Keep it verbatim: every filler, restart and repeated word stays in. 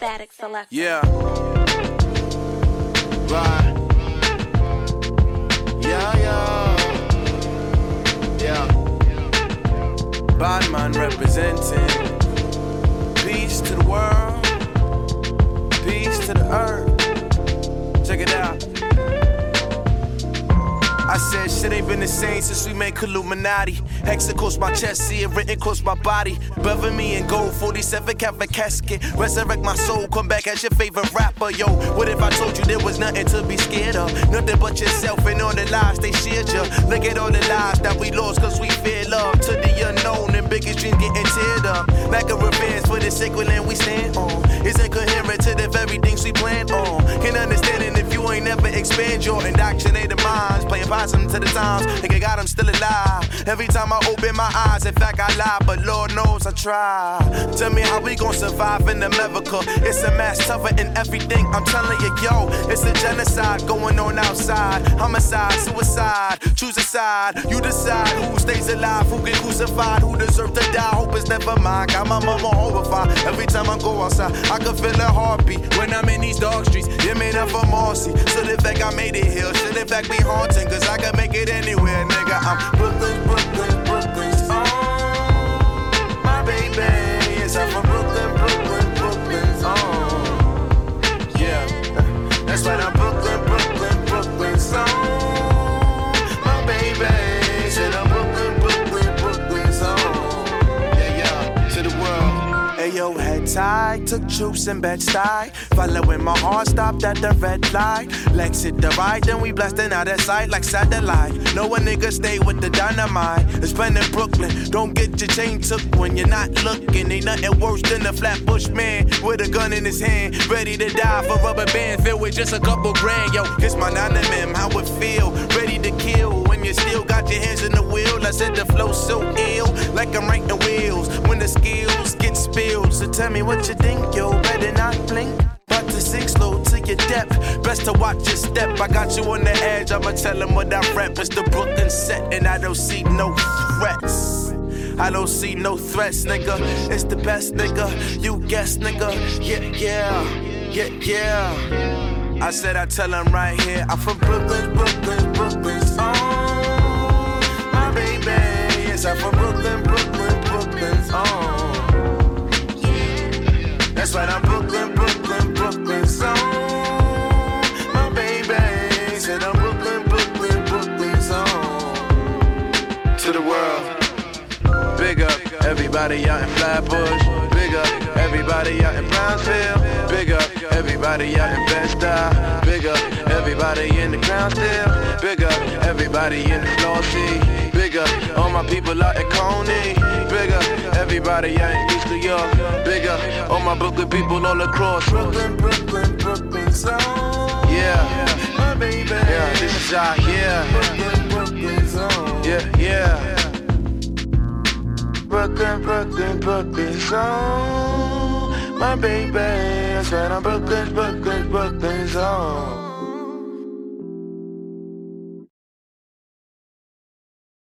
Static Selector. Yeah. Right. Yeah, yeah. Yeah. Bad man representing. Peace to the world. Peace to the earth. Check it out. I said shit ain't been the same since we made Illuminati. Hex across my chest, see it written across my body. Brother me in gold, forty-seven Catholic casket. Resurrect my soul, come back as your favorite rapper. Yo, what if I told you there was nothing to be scared of? Nothing but yourself and all the lies they shared you. Look at all the lies that we lost cause we fear love. To the unknown and biggest dreams getting teared up. Lack of revenge for the sacred land we stand on. It's incoherent to the very things we planned on. Can understand it if you ain't never expand your indoctrinated minds. Playing possum to the times, nigga God I'm still alive. Every time I open my eyes, in fact I lie, but Lord knows I try. Tell me how we gon' survive in America. It's a mass tougher in everything, I'm telling you, yo. It's a genocide going on outside. Homicide, suicide, choose a side. You decide who stays alive, who get crucified, who deserve to die. Hope it's never mine, got my mama horrified. Every time I go outside, I can feel her heartbeat. When I'm in these dark streets, you're made up for mercy. So the fact I made it here, should in fact be haunting. Cause I can make it anywhere, nigga. I'm Brooklyn, Brooklyn, Brooklyn. Oh, my baby. Yes, I'm from Brooklyn, Brooklyn, Brooklyn. Oh, yeah. That's right, I'm Brooklyn, Brooklyn, Brooklyn. So, my baby. Said I'm Brooklyn, Brooklyn, Brooklyn. So, yeah, yeah. To the world. Ayo, head tied, took troops in Bed-Stuy. Following my heart, stopped at the red light. Legs hit the right, then we blasting out of sight like satellite. No one nigga stay with the dynamite. It's been in Brooklyn, don't get your chain took when you're not looking. Ain't nothing worse than a flatbush man with a gun in his hand, ready to die for rubber band filled with just a couple grand. Yo, it's my nine M M, how it feel, ready to kill when you still got your hands in the wheel. I said the flow so ill, like I'm writing wheels when the skills get spilled. So tell me what you think, yo, better not blink. About to sink slow to your depth. Best to watch your step. I got you on the edge. I'ma tell them what I rep. It's the Brooklyn set, and I don't see no threats. I don't see no threats, nigga. It's the best, nigga. You guess, nigga. Yeah, yeah, yeah, yeah. I said I tell them right here. I'm from Brooklyn, Brooklyn, Brooklyn. Oh, my baby. Yes, I'm from Brooklyn, Brooklyn, Brooklyn. Oh. That's right, I'm Brooklyn, Brooklyn, Brooklyn. So, my baby said I'm Brooklyn, Brooklyn, Brooklyn. So, to the world. Big up everybody out in Flatbush. Big up everybody out in Brownsville. Big up everybody out in Bed-Stuy. Big up everybody in the Crown still. Big up everybody in the Florida. Big up all my people out in Coney. Big up everybody out in East New York. Big up all my Brooklyn people all across. Brooklyn, Brooklyn, Brooklyn, so yeah, my baby. Yeah, this is our yeah. Brooklyn, Brooklyn, zone. Yeah, yeah. Brooklyn, Brooklyn, Brooklyn, zone. My baby, I said I'm Brooklyn, Brooklyn, Brooklyn, zone.